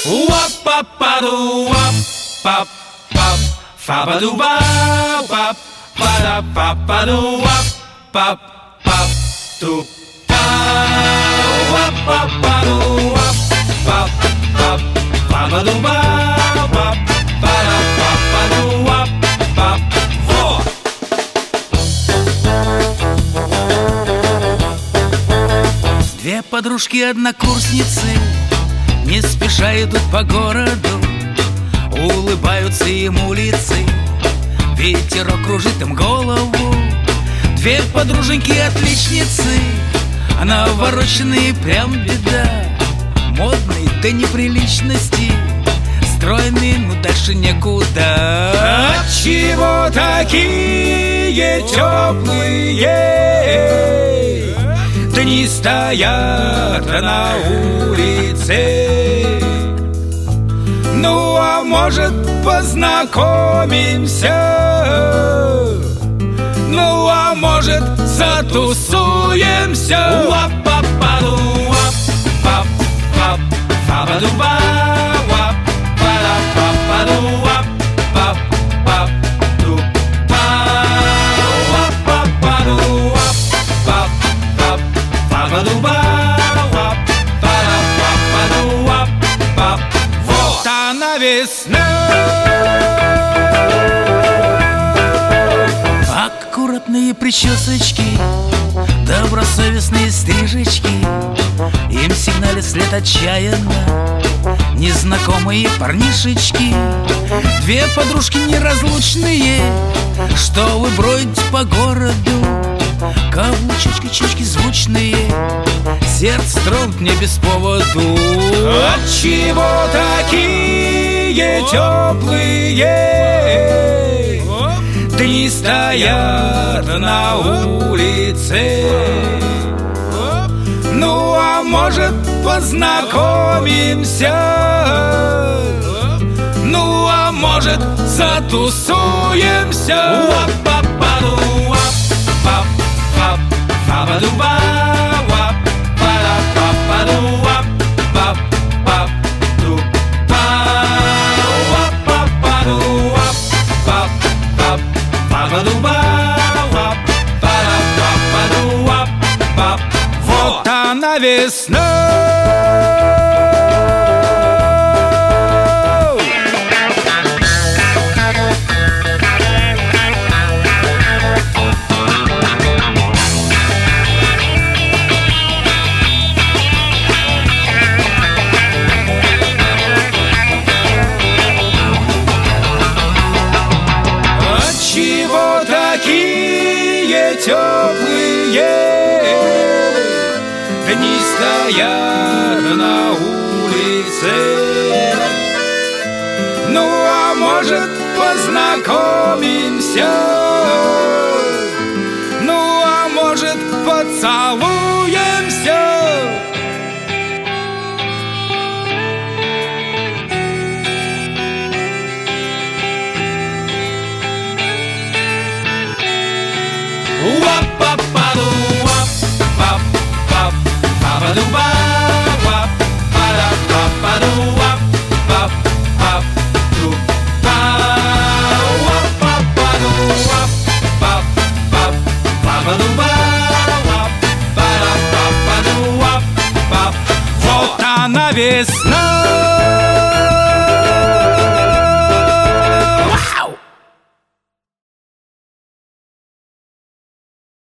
Уап-пап-паду, уап-пап-пап, фа-ба-ду-ба-пап, па-да-пап-паду, уап-пап-пап, ту-па. Уап-пап-паду, уап-пап-пап, фа-ба-ду-ба-пап, па-да-пап-паду, уап-пап. Во! Две подружки-однокурсницы не спеша идут по городу, улыбаются им улицы, ветерок кружит им голову. Две подруженьки-отличницы, навороченные прям беда, модные до неприличности, стройные, но дальше некуда. Отчего такие теплые дни стоят на улице? Ну, а может, познакомимся? Ну, а может, затусуемся? Уап-пап-паду, уап-пап-пап, фа-ба-ду-ба, уап-па-да-пап-паду, уап-пап-пап, ду-па. Уап-пап-паду, уап-пап-пап, фа-ба-ду-ба, уап-па-да-пап-паду, уап-пап. Вот она весна. Аккуратные причесочки, добросовестные стрижечки, им сигналят вслед отчаянно незнакомые парнишечки. Две подружки неразлучные, что вы бродите по городу, каблучечки-чечки звучные, сердце трогает мне без поводу. Отчего такие теплые дни стоят на улице? Ну, а может, познакомимся? Ну, а может, затусуемся? Уап-пап-паду, уап-пап-пап, фа-ба-ду-ба, уап-па-да-пап-паду, уап-пап-пап, ду-па. Уап-пап-паду, уап-пап-пап, фа-ба-ду-ба, уап-па-да-пап-паду, уап-пап. Вот она весна. Отчего такие теплые дни стоят на улице? Ну, а может, познакомимся? Ну, а может, поцелуемся? Уап-пап-паду, уап-пап-пап, фа-ба-ду-ба, уап-па-да-пап-паду, уап-пап-пап, ду-па. Уап-пап-паду, уап-пап-пап, фа-ба-ду-ба, уап-па-да-пап-паду, уап-пап. Вот она весна.